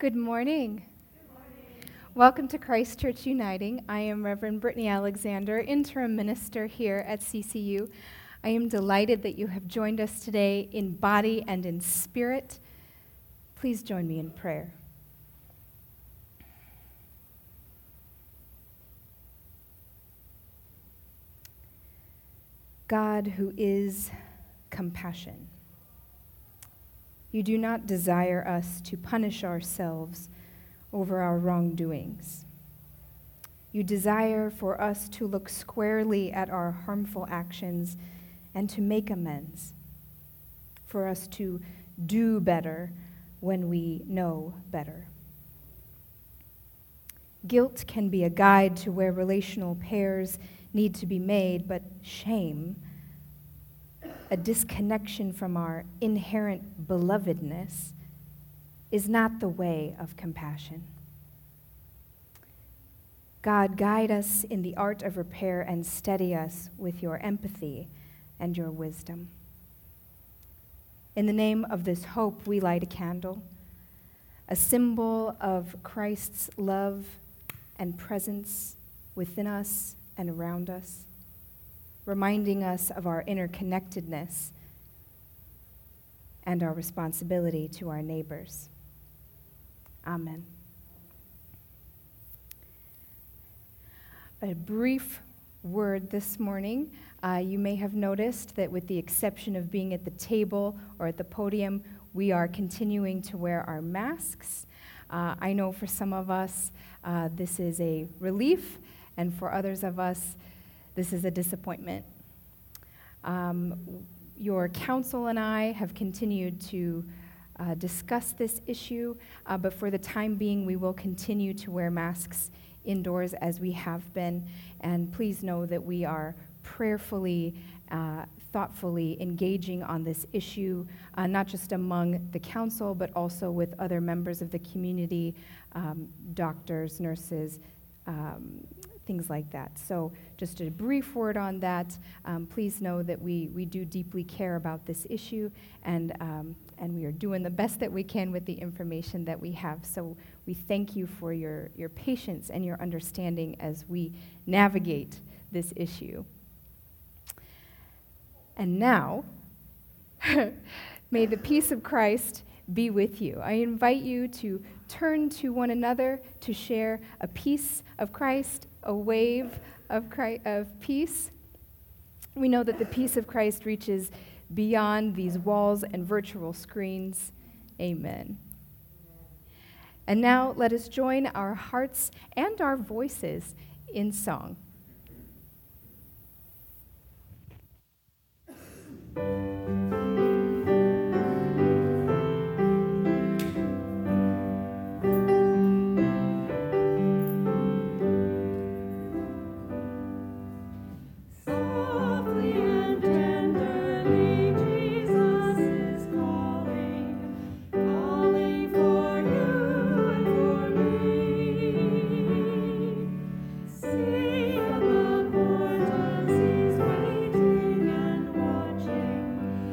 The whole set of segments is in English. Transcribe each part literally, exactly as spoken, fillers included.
Good morning. Welcome to Christ Church Uniting. I am Reverend Brittany Alexander, interim minister here at C C U. I am delighted that you have joined us today in body and in spirit. Please join me in prayer. God, who is compassion, you do not desire us to punish ourselves over our wrongdoings. You desire for us to look squarely at our harmful actions and to make amends, for us to do better when we know better. Guilt can be a guide to where relational pairs need to be made, but shame, a disconnection from our inherent belovedness, is not the way of compassion. God, guide us in the art of repair and steady us with your empathy and your wisdom. In the name of this hope, we light a candle, a symbol of Christ's love and presence within us and around us, reminding us of our interconnectedness and our responsibility to our neighbors. Amen. A brief word this morning. Uh, you may have noticed that with the exception of being at the table or at the podium, we are continuing to wear our masks. Uh, I know for some of us, uh, this is a relief, and for others of us, this is a disappointment. Um, your council and I have continued to uh, discuss this issue, uh, but for the time being, we will continue to wear masks indoors as we have been. And please know that we are prayerfully, uh, thoughtfully engaging on this issue, uh, not just among the council, but also with other members of the community, um, doctors, nurses, um, things like that. So just a brief word on that. Um, please know that we, we do deeply care about this issue, and, um, and we are doing the best that we can with the information that we have. So we thank you for your, your patience and your understanding as we navigate this issue. And now, may the peace of Christ be with you. I invite you to turn to one another to share a peace of Christ, a wave of Christ, of peace. We know that the peace of Christ reaches beyond these walls and virtual screens. Amen. And now let us join our hearts and our voices in song. See above portals, he's waiting and watching.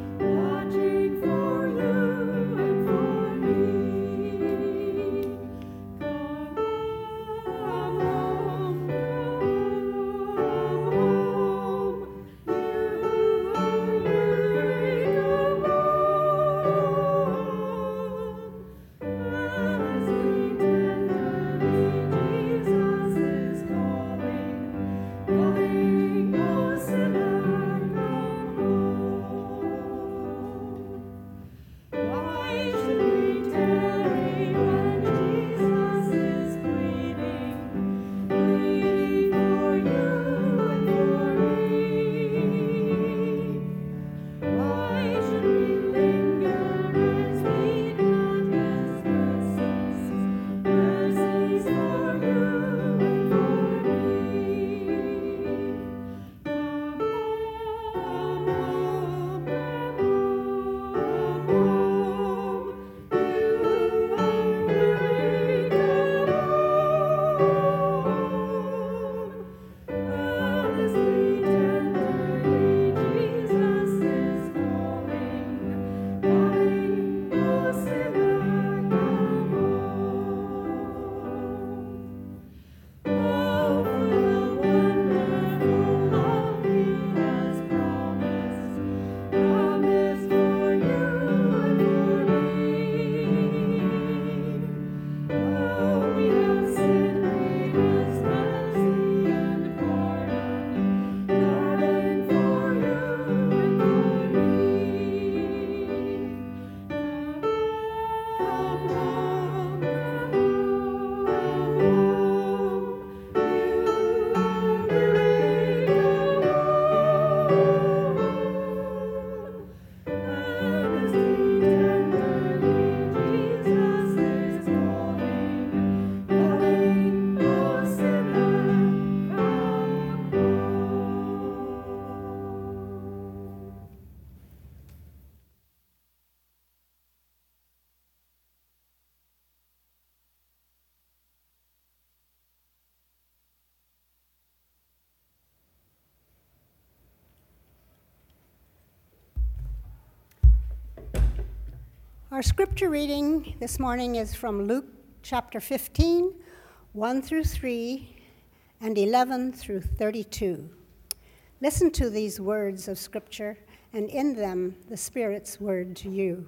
Our scripture reading this morning is from Luke chapter fifteen, one through three, and eleven through thirty-two. Listen to these words of scripture, and in them the Spirit's word to you.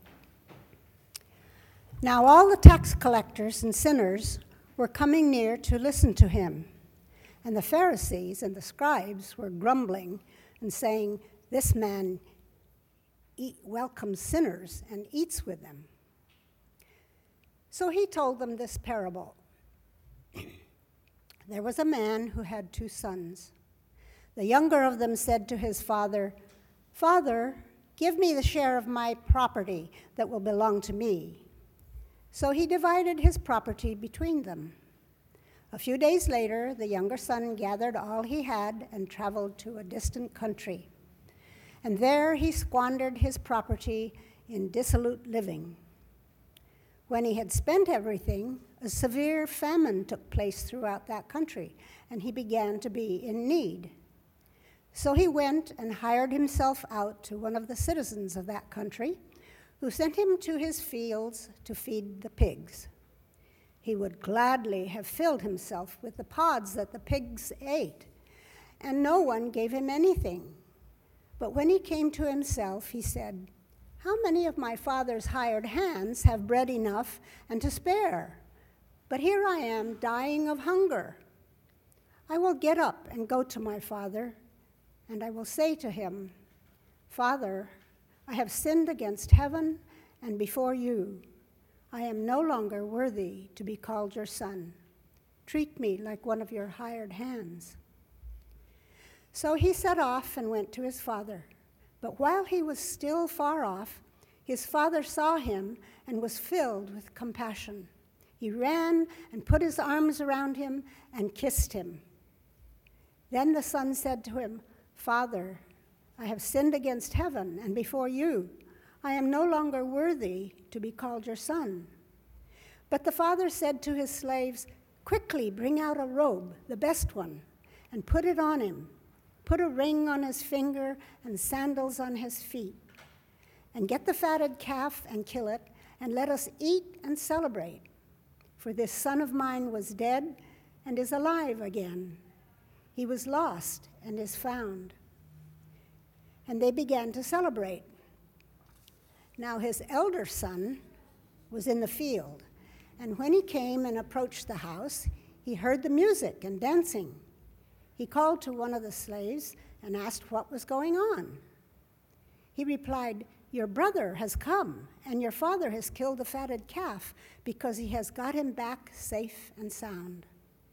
Now all the tax collectors and sinners were coming near to listen to him, and the Pharisees and the scribes were grumbling and saying, "This man eat, welcomes sinners and eats with them." So he told them this parable. There was a man who had two sons. The younger of them said to his father, "Father, give me the share of my property that will belong to me." So he divided his property between them. A few days later, the younger son gathered all he had and traveled to a distant country. And there he squandered his property in dissolute living. When he had spent everything, a severe famine took place throughout that country, and he began to be in need. So he went and hired himself out to one of the citizens of that country, who sent him to his fields to feed the pigs. He would gladly have filled himself with the pods that the pigs ate, and no one gave him anything. But when he came to himself, he said, "How many of my father's hired hands have bread enough and to spare? But here I am dying of hunger. I will get up and go to my father, and I will say to him, 'Father, I have sinned against heaven and before you. I am no longer worthy to be called your son. Treat me like one of your hired hands.' So he set off and went to his father. But while he was still far off, his father saw him and was filled with compassion. He ran and put his arms around him and kissed him. Then the son said to him, 'Father, I have sinned against heaven and before you. I am no longer worthy to be called your son.' But the father said to his slaves, 'Quickly bring out a robe, the best one, and put it on him. Put a ring on his finger and sandals on his feet. And get the fatted calf and kill it, and let us eat and celebrate. For this son of mine was dead and is alive again. He was lost and is found.' And they began to celebrate. Now his elder son was in the field, and when he came and approached the house, he heard the music and dancing. He called to one of the slaves and asked what was going on. He replied, 'Your brother has come, and your father has killed the fatted calf because he has got him back safe and sound.'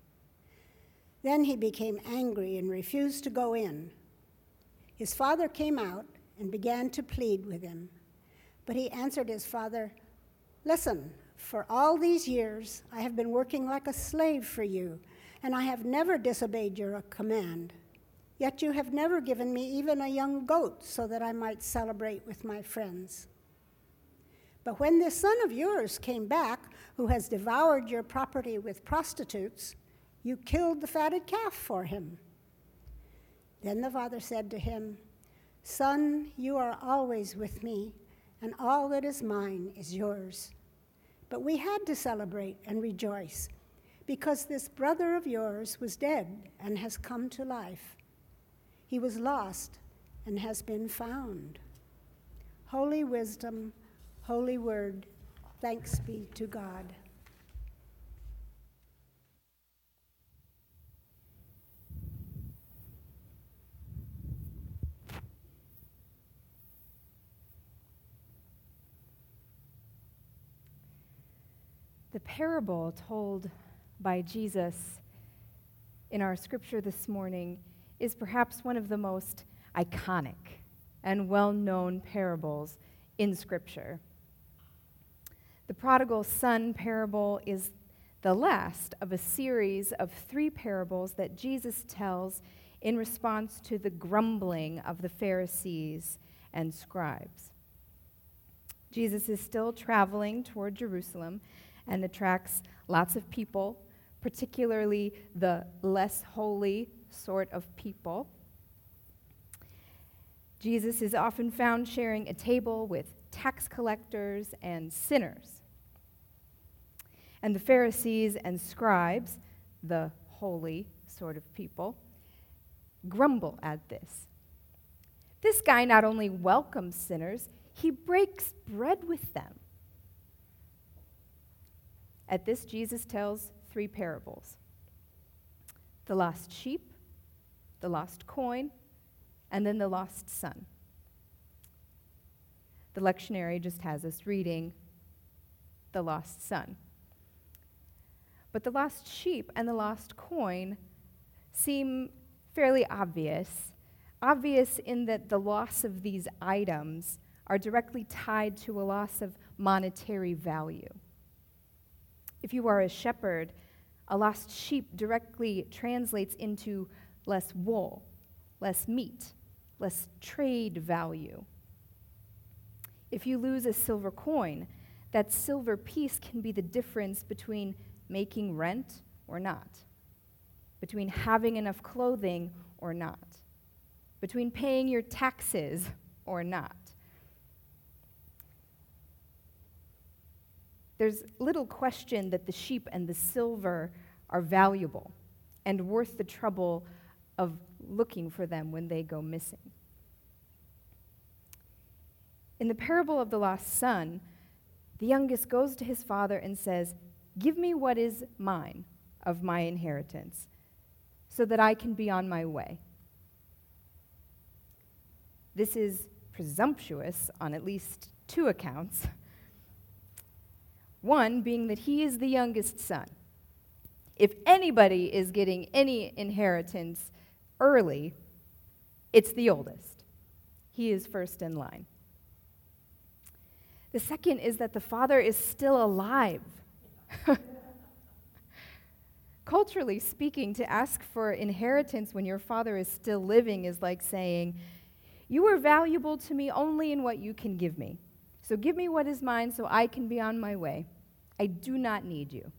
Then he became angry and refused to go in. His father came out and began to plead with him. But he answered his father, 'Listen, for all these years I have been working like a slave for you, and I have never disobeyed your command. Yet you have never given me even a young goat so that I might celebrate with my friends. But when this son of yours came back, who has devoured your property with prostitutes, you killed the fatted calf for him.' Then the father said to him, 'Son, you are always with me, and all that is mine is yours. But we had to celebrate and rejoice, because this brother of yours was dead and has come to life. He was lost and has been found.' Holy wisdom, holy word, thanks be to God." The parable told by Jesus in our scripture this morning is perhaps one of the most iconic and well-known parables in Scripture. The prodigal son parable is the last of a series of three parables that Jesus tells in response to the grumbling of the Pharisees and scribes. Jesus is still traveling toward Jerusalem and attracts lots of people, particularly the less holy sort of people. Jesus is often found sharing a table with tax collectors and sinners. And the Pharisees and scribes, the holy sort of people, grumble at this. This guy not only welcomes sinners, he breaks bread with them. At this, Jesus tells three parables: the lost sheep, the lost coin, and then the lost son. The lectionary just has us reading the lost son. But the lost sheep and the lost coin seem fairly obvious, obvious in that the loss of these items are directly tied to a loss of monetary value. If you are a shepherd, a lost sheep directly translates into less wool, less meat, less trade value. If you lose a silver coin, that silver piece can be the difference between making rent or not, between having enough clothing or not, between paying your taxes or not. There's little question that the sheep and the silver are valuable and worth the trouble of looking for them when they go missing. In the parable of the lost son, the youngest goes to his father and says, "Give me what is mine of my inheritance, so that I can be on my way." This is presumptuous on at least two accounts. One being that he is the youngest son. If anybody is getting any inheritance early, it's the oldest. He is first in line. The second is that the father is still alive. Culturally speaking, to ask for inheritance when your father is still living is like saying, "You are valuable to me only in what you can give me. So give me what is mine so I can be on my way. I do not need you."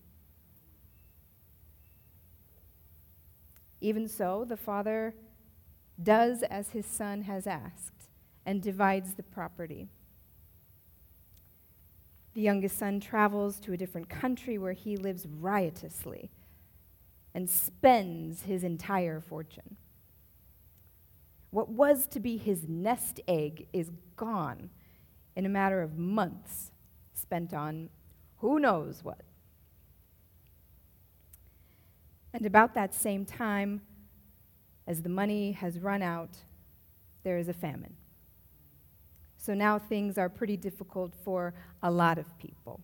Even so, the father does as his son has asked and divides the property. The youngest son travels to a different country where he lives riotously and spends his entire fortune. What was to be his nest egg is gone in a matter of months spent on who knows what. And about that same time, as the money has run out, there is a famine. So now things are pretty difficult for a lot of people.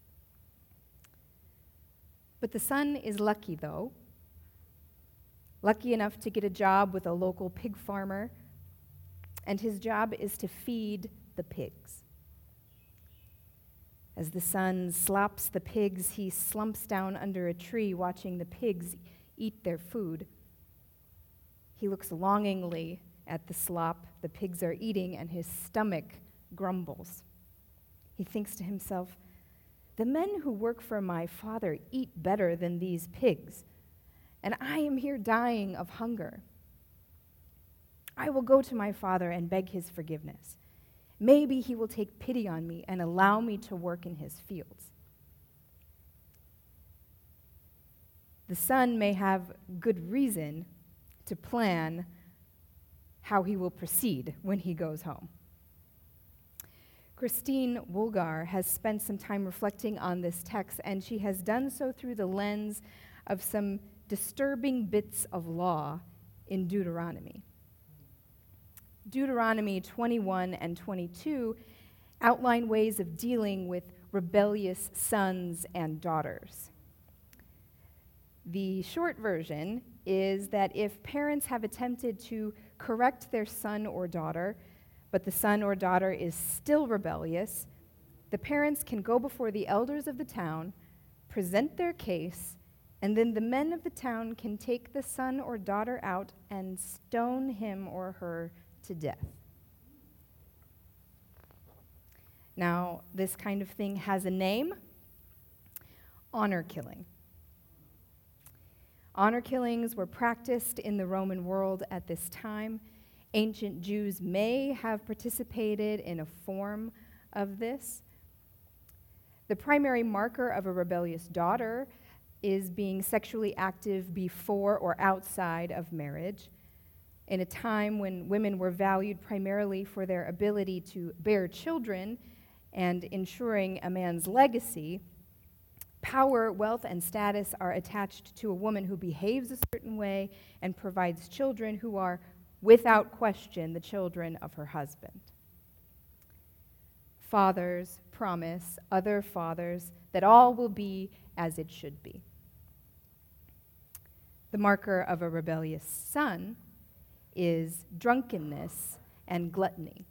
But the son is lucky, though. Lucky enough to get a job with a local pig farmer, and his job is to feed the pigs. As the son slops the pigs, he slumps down under a tree watching the pigs eat their food. He looks longingly at the slop the pigs are eating, and his stomach grumbles. He thinks to himself, "The men who work for my father eat better than these pigs, and I am here dying of hunger. I will go to my father and beg his forgiveness. Maybe he will take pity on me and allow me to work in his fields." The son may have good reason to plan how he will proceed when he goes home. Christine Woolgar has spent some time reflecting on this text, and she has done so through the lens of some disturbing bits of law in Deuteronomy. Deuteronomy twenty-one and twenty-two outline ways of dealing with rebellious sons and daughters. The short version is that if parents have attempted to correct their son or daughter, but the son or daughter is still rebellious, the parents can go before the elders of the town, present their case, and then the men of the town can take the son or daughter out and stone him or her to death. Now, this kind of thing has a name: honor killing. Honor killings were practiced in the Roman world at this time. Ancient Jews may have participated in a form of this. The primary marker of a rebellious daughter is being sexually active before or outside of marriage. In a time when women were valued primarily for their ability to bear children and ensuring a man's legacy, power, wealth, and status are attached to a woman who behaves a certain way and provides children who are, without question, the children of her husband. Fathers promise other fathers that all will be as it should be. The marker of a rebellious son is drunkenness and gluttony,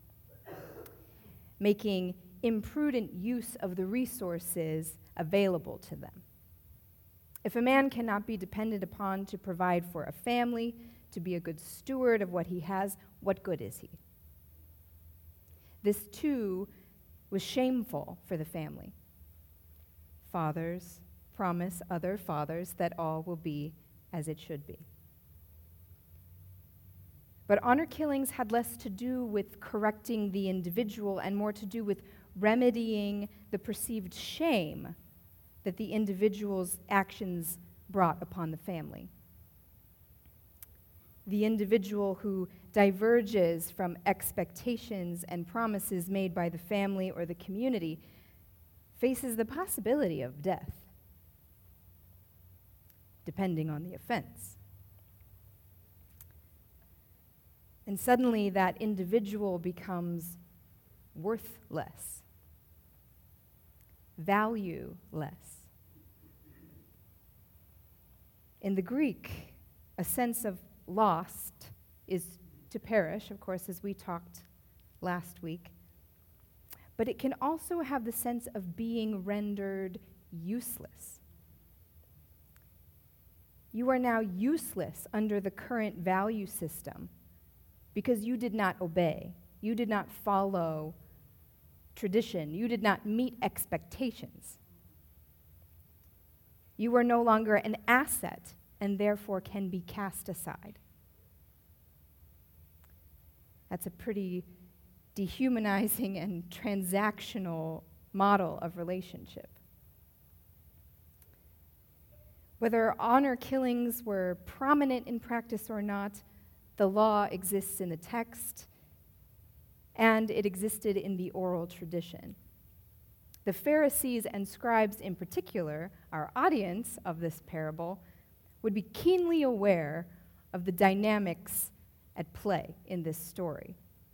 making imprudent use of the resources available to them. If a man cannot be depended upon to provide for a family, to be a good steward of what he has, what good is he? This, too, was shameful for the family. Fathers promise other fathers that all will be as it should be. But honor killings had less to do with correcting the individual and more to do with remedying the perceived shame that the individual's actions brought upon the family. The individual who diverges from expectations and promises made by the family or the community faces the possibility of death, depending on the offense. And suddenly that individual becomes worthless, valueless. In the Greek, a sense of lost is to perish, of course, as we talked last week. But it can also have the sense of being rendered useless. You are now useless under the current value system because you did not obey. You did not follow tradition. You did not meet expectations. You are no longer an asset and therefore can be cast aside. That's a pretty dehumanizing and transactional model of relationship. Whether honor killings were prominent in practice or not, the law exists in the text, and it existed in the oral tradition. The Pharisees and scribes in particular, our audience of this parable, would be keenly aware of the dynamics at play in this story.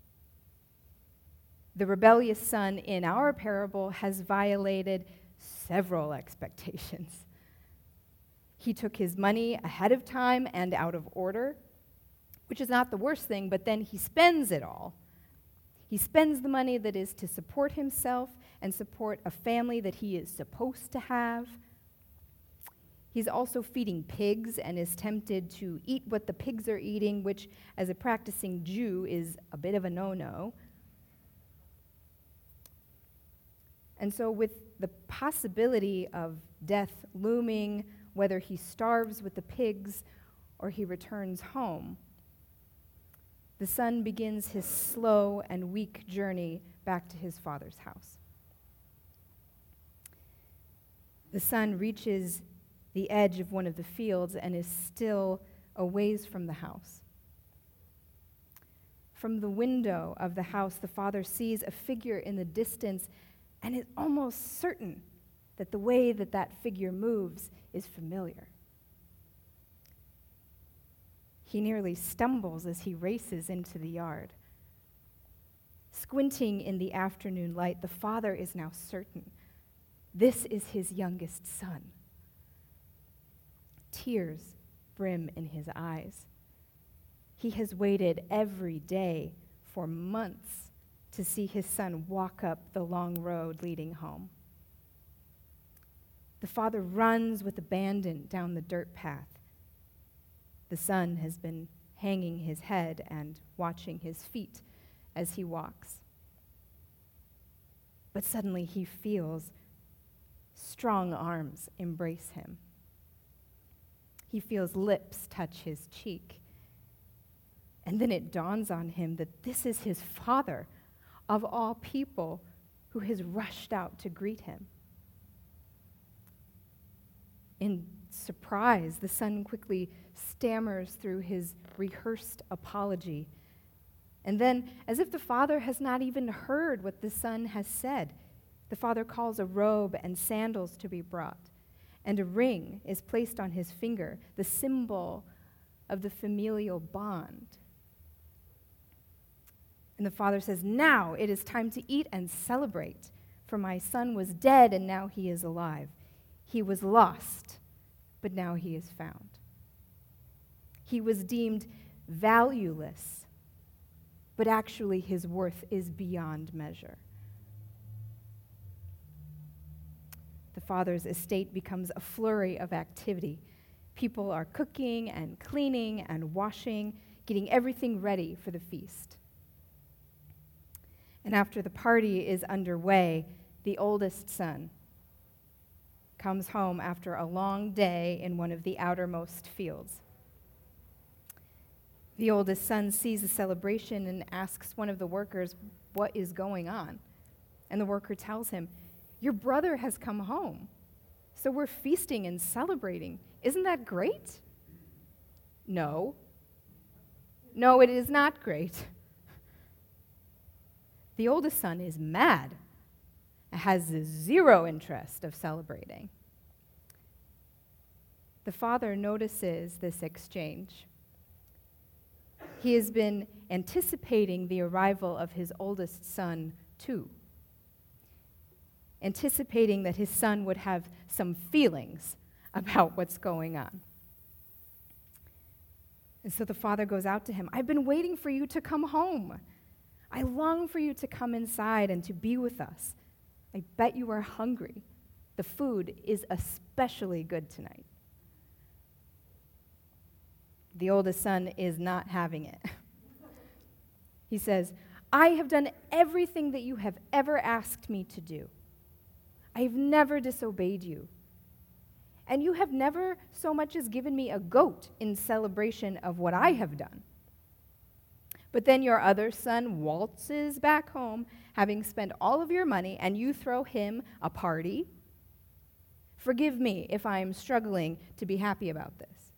The rebellious son in our parable has violated several expectations. He took his money ahead of time and out of order, which is not the worst thing, but then he spends it all. He spends the money that is to support himself and support a family that he is supposed to have. He's also feeding pigs and is tempted to eat what the pigs are eating, which, as a practicing Jew, is a bit of a no-no. And so with the possibility of death looming, whether he starves with the pigs or he returns home, the son begins his slow and weak journey back to his father's house. The son reaches the edge of one of the fields and is still a ways from the house. From the window of the house, the father sees a figure in the distance and is almost certain that the way that that figure moves is familiar. He nearly stumbles as he races into the yard. Squinting in the afternoon light, the father is now certain this is his youngest son. Tears brim in his eyes. He has waited every day for months to see his son walk up the long road leading home. The father runs with abandon down the dirt path. The son has been hanging his head and watching his feet as he walks. But suddenly he feels strong arms embrace him. He feels lips touch his cheek. And then it dawns on him that this is his father, of all people, who has rushed out to greet him. In surprise, the son quickly stammers through his rehearsed apology. And then, as if the father has not even heard what the son has said, the father calls a robe and sandals to be brought, and a ring is placed on his finger, the symbol of the familial bond. And the father says, "Now it is time to eat and celebrate, for my son was dead and now he is alive. He was lost, but now he is found. He was deemed valueless, but actually his worth is beyond measure." The father's estate becomes a flurry of activity. People are cooking and cleaning and washing, getting everything ready for the feast. And after the party is underway, the oldest son comes home after a long day in one of the outermost fields. The oldest son sees the celebration and asks one of the workers what is going on. And the worker tells him, "Your brother has come home, so we're feasting and celebrating. Isn't that great?" No. No, it is not great. The oldest son is mad, has zero interest of celebrating. The father notices this exchange. He has been anticipating the arrival of his oldest son, too. Anticipating that his son would have some feelings about what's going on. And so the father goes out to him. "I've been waiting for you to come home. I long for you to come inside and to be with us. I bet you are hungry. The food is especially good tonight." The oldest son is not having it. He says, "I have done everything that you have ever asked me to do. I have never disobeyed you. And you have never so much as given me a goat in celebration of what I have done. But then your other son waltzes back home, having spent all of your money, and you throw him a party. Forgive me if I am struggling to be happy about this."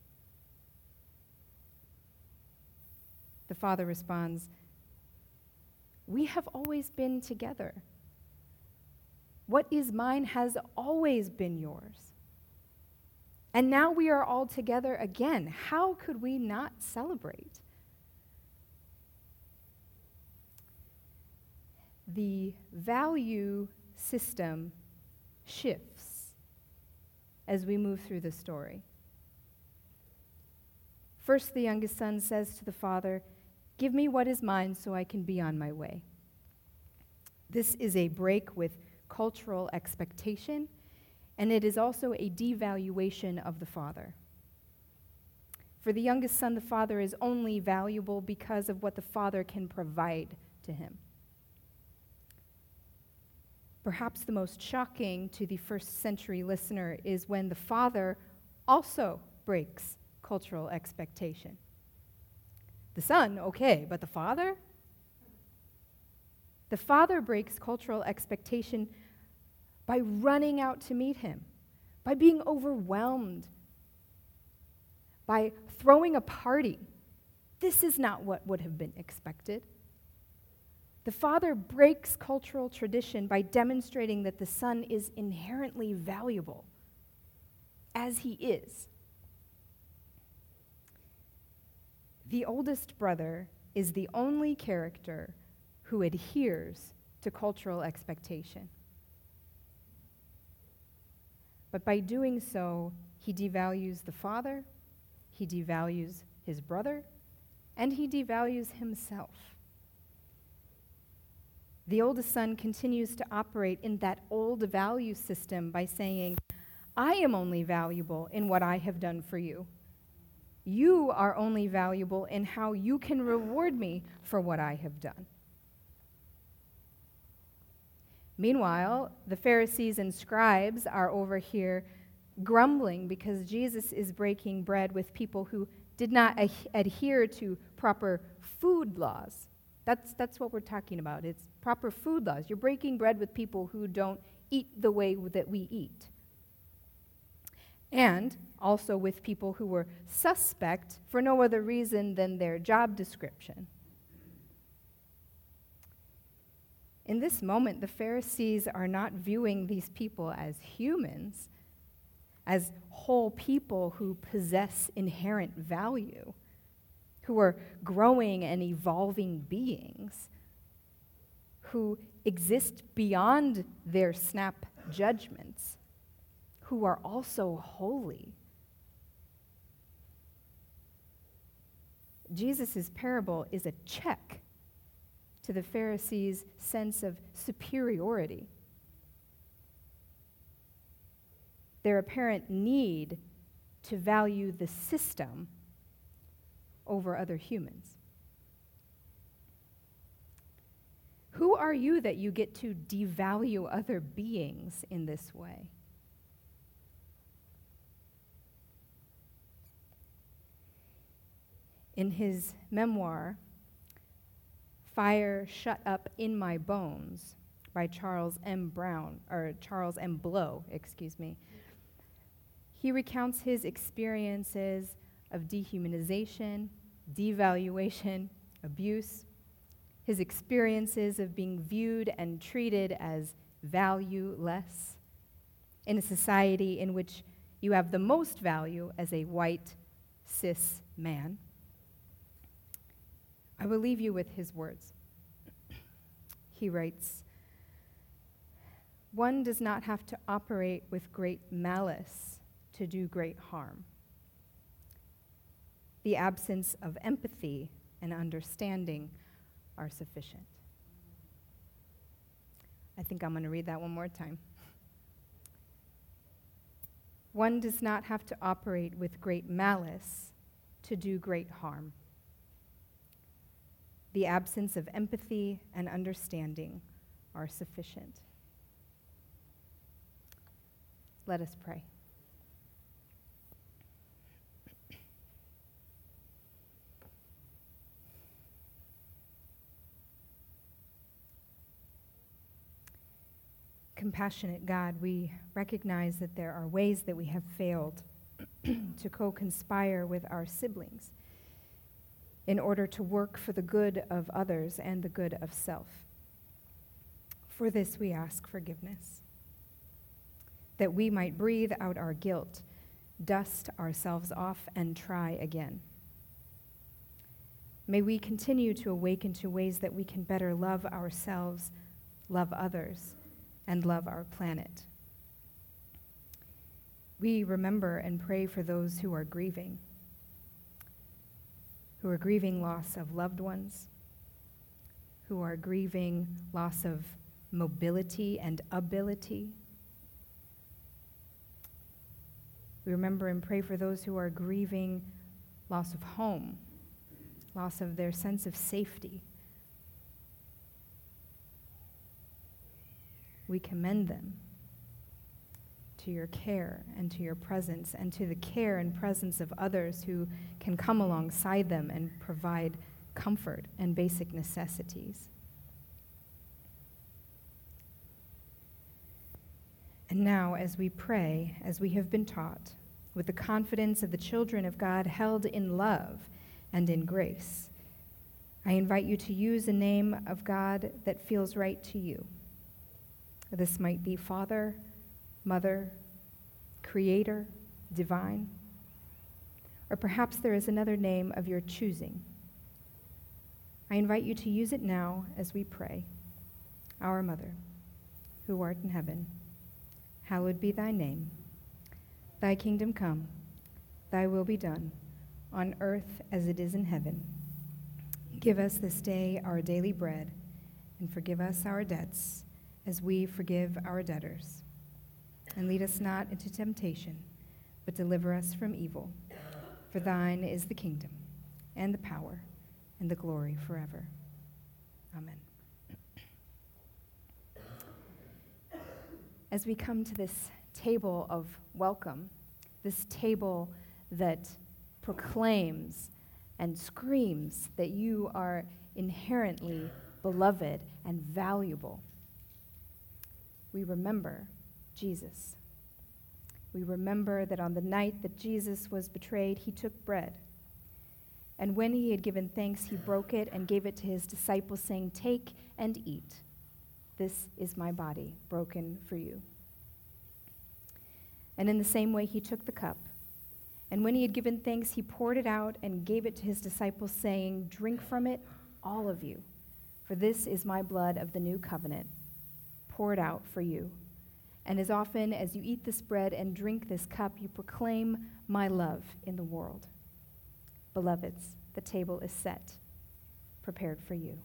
The father responds, "We have always been together. What is mine has always been yours. And now we are all together again. How could we not celebrate?" The value system shifts as we move through the story. First, the youngest son says to the father, "Give me what is mine so I can be on my way." This is a break with cultural expectation, and it is also a devaluation of the father. For the youngest son, the father is only valuable because of what the father can provide to him. Perhaps the most shocking to the first century listener is when the father also breaks cultural expectation. The son, okay, but the father? The father breaks cultural expectation by running out to meet him, by being overwhelmed, by throwing a party. This is not what would have been expected. The father breaks cultural tradition by demonstrating that the son is inherently valuable, as he is. The oldest brother is the only character who adheres to cultural expectation. But by doing so, he devalues the father, he devalues his brother, and he devalues himself. The oldest son continues to operate in that old value system by saying, "I am only valuable in what I have done for you. You are only valuable in how you can reward me for what I have done." Meanwhile, the Pharisees and scribes are over here grumbling because Jesus is breaking bread with people who did not ad- adhere to proper food laws. That's, that's what we're talking about. It's proper food laws. You're breaking bread with people who don't eat the way that we eat. And also with people who were suspect for no other reason than their job description. In this moment, the Pharisees are not viewing these people as humans, as whole people who possess inherent value, who are growing and evolving beings, who exist beyond their snap judgments, who are also holy. Jesus' parable is a check to the Pharisees' sense of superiority, their apparent need to value the system over other humans. Who are you that you get to devalue other beings in this way? In his memoir, Fire Shut Up in My Bones, by Charles M. Brown, or Charles M. Blow, excuse me, he recounts his experiences of dehumanization, devaluation, abuse, his experiences of being viewed and treated as valueless in a society in which you have the most value as a white, cis man. I will leave you with his words. He writes, "One does not have to operate with great malice to do great harm. The absence of empathy and understanding are sufficient." I think I'm going to read that one more time. One does not have to operate with great malice to do great harm. The absence of empathy and understanding are sufficient. Let us pray. Compassionate God, we recognize that there are ways that we have failed to co-conspire with our siblings in order to work for the good of others and the good of self. For this we ask forgiveness, that we might breathe out our guilt, dust ourselves off, and try again. May we continue to awaken to ways that we can better love ourselves, love others, and love our planet. We remember and pray for those who are grieving, who are grieving loss of loved ones, who are grieving loss of mobility and ability. We remember and pray for those who are grieving loss of home, loss of their sense of safety. We commend them to your care and to your presence and to the care and presence of others who can come alongside them and provide comfort and basic necessities. And now, as we pray, as we have been taught, with the confidence of the children of God held in love and in grace, I invite you to use a name of God that feels right to you. This might be Father, Mother, Creator, Divine, or perhaps there is another name of your choosing. I invite you to use it now as we pray. Our Mother, who art in heaven, hallowed be thy name. Thy kingdom come, thy will be done, on earth as it is in heaven. Give us this day our daily bread, and forgive us our debts, as we forgive our debtors. And lead us not into temptation, but deliver us from evil. For thine is the kingdom, and the power, and the glory forever. Amen. As we come to this table of welcome, this table that proclaims and screams that you are inherently beloved and valuable. We remember Jesus. We remember that on the night that Jesus was betrayed, he took bread. And when he had given thanks, he broke it and gave it to his disciples, saying, "Take and eat. This is my body, broken for you." And in the same way, he took the cup. And when he had given thanks, he poured it out and gave it to his disciples, saying, "Drink from it, all of you, for this is my blood of the new covenant, poured out for you. And as often as you eat this bread and drink this cup, you proclaim my love in the world." Beloveds, the table is set, prepared for you.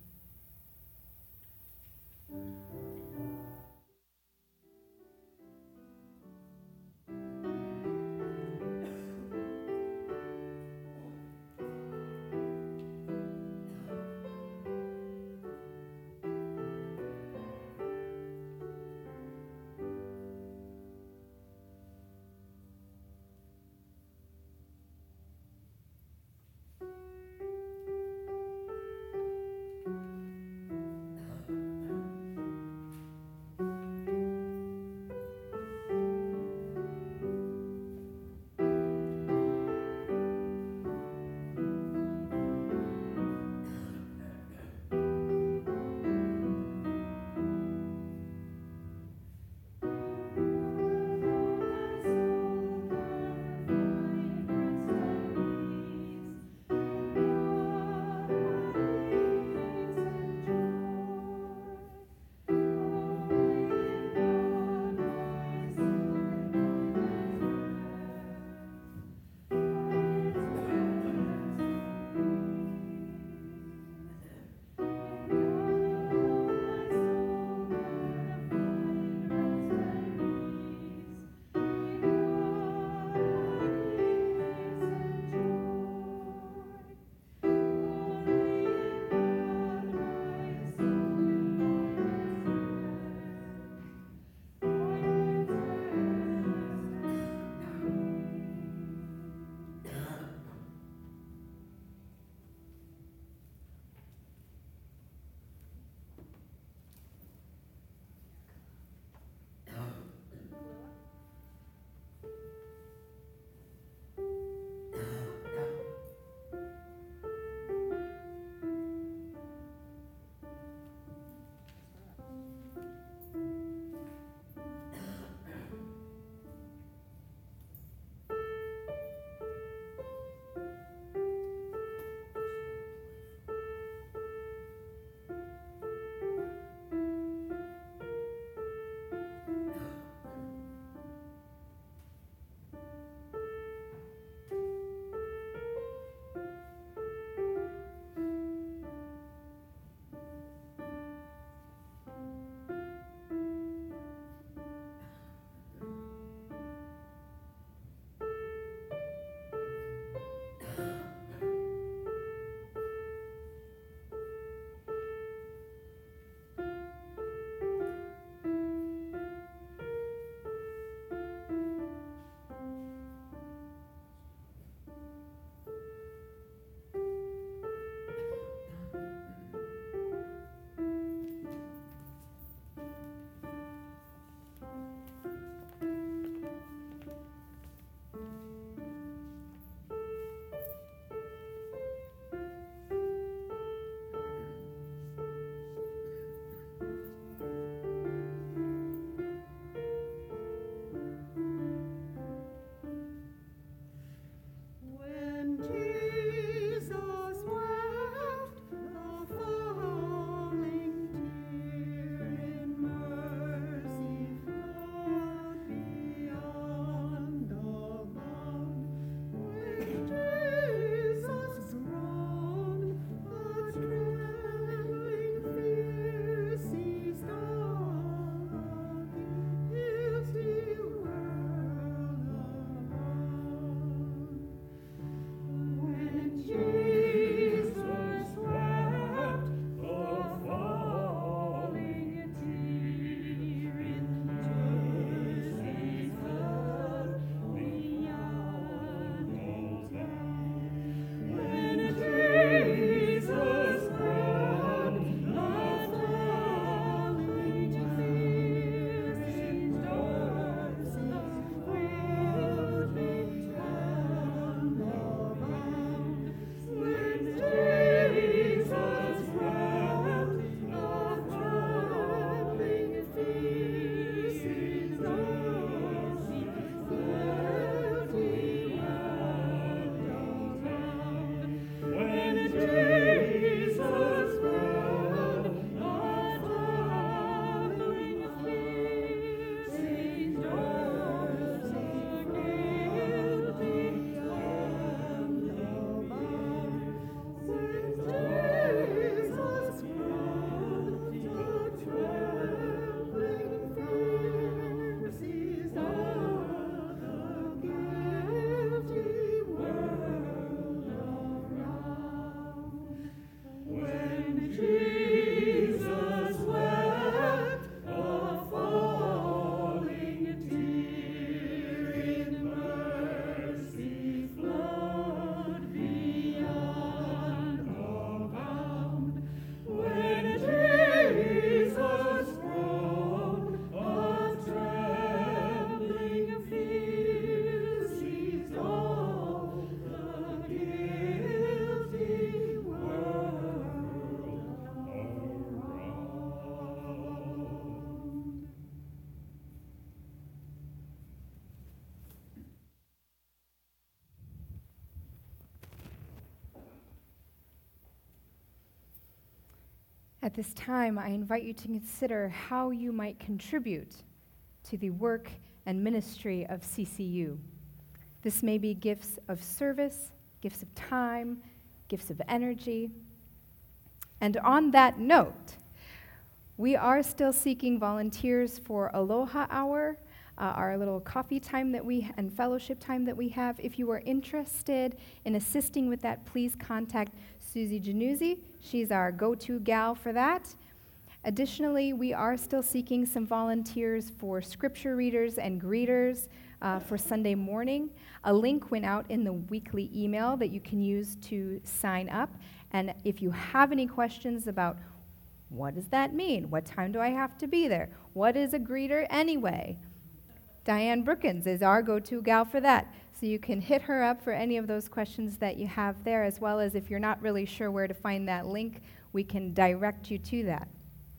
At this time, I invite you to consider how you might contribute to the work and ministry of C C U. This may be gifts of service, gifts of time, gifts of energy. And on that note, we are still seeking volunteers for Aloha Hour, uh, our little coffee time that we and fellowship time that we have. If you are interested in assisting with that, please contact Susie Januzzi. She's our go-to gal for that. Additionally, we are still seeking some volunteers for scripture readers and greeters uh, for Sunday morning. A link went out in the weekly email that you can use to sign up. And if you have any questions about what does that mean? What time do I have to be there? What is a greeter anyway? Diane Brookins is our go-to gal for that. So you can hit her up for any of those questions that you have there, as well as if you're not really sure where to find that link, we can direct you to that.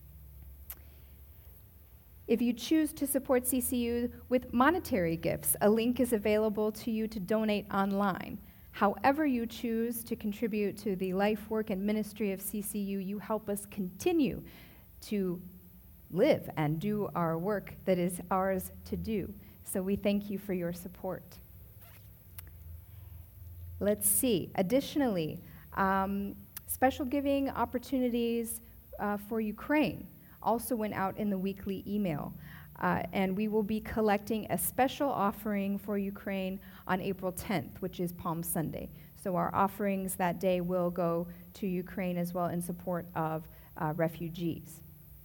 If you choose to support C C U with monetary gifts, a link is available to you to donate online. However you choose to contribute to the life, work, and ministry of C C U, you help us continue to live and do our work that is ours to do. So we thank you for your support. Let's see. Additionally, um, special giving opportunities uh, for Ukraine also went out in the weekly email. Uh, and we will be collecting a special offering for Ukraine on April tenth, which is Palm Sunday. So our offerings that day will go to Ukraine as well in support of uh, refugees.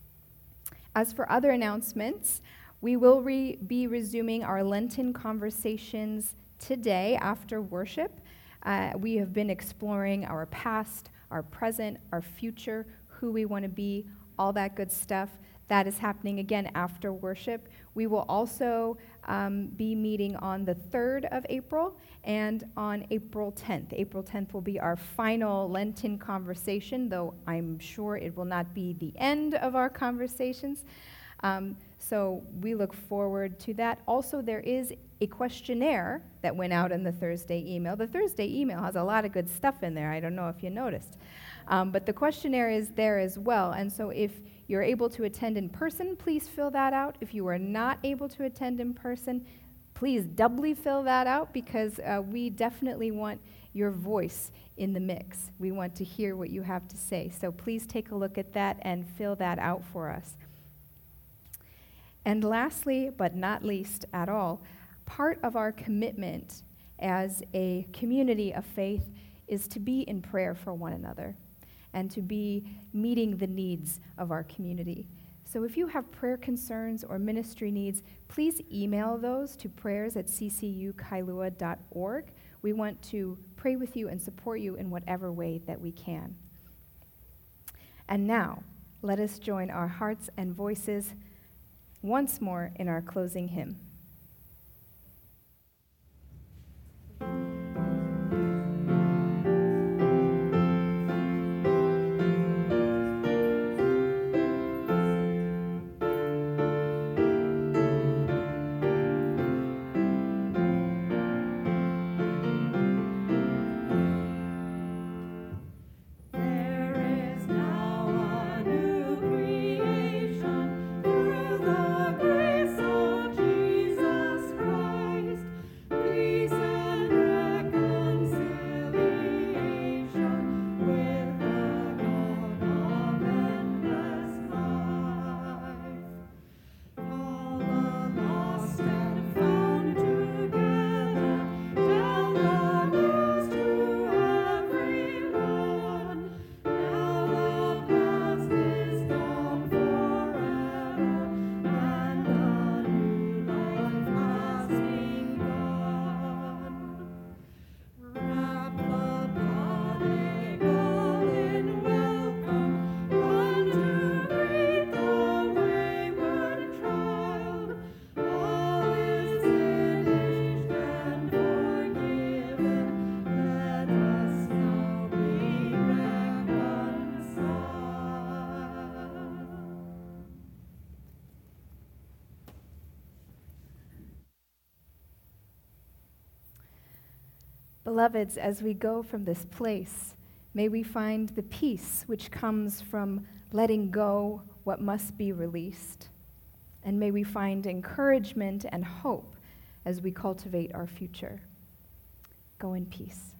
As for other announcements, we will re- be resuming our Lenten conversations today after worship. Uh, we have been exploring our past, our present, our future, who we want to be, all that good stuff. That is happening again after worship. We will also um, be meeting on the third of April and on April tenth. April tenth will be our final Lenten conversation, though I'm sure it will not be the end of our conversations. Um, so we look forward to that. Also, there is a questionnaire that went out in the Thursday email. The Thursday email has a lot of good stuff in there. I don't know if you noticed. Um, but the questionnaire is there as well. And so if you're able to attend in person, please fill that out. If you are not able to attend in person, please doubly fill that out, because uh, we definitely want your voice in the mix. We want to hear what you have to say. So please take a look at that and fill that out for us. And lastly, but not least at all, part of our commitment as a community of faith is to be in prayer for one another and to be meeting the needs of our community. So if you have prayer concerns or ministry needs, please email those to prayers at c c u kailua dot org. We want to pray with you and support you in whatever way that we can. And now, let us join our hearts and voices once more in our closing hymn. Beloveds, as we go from this place May we find the peace which comes from letting go what must be released. And may we find encouragement and hope as we cultivate our future. Go in peace.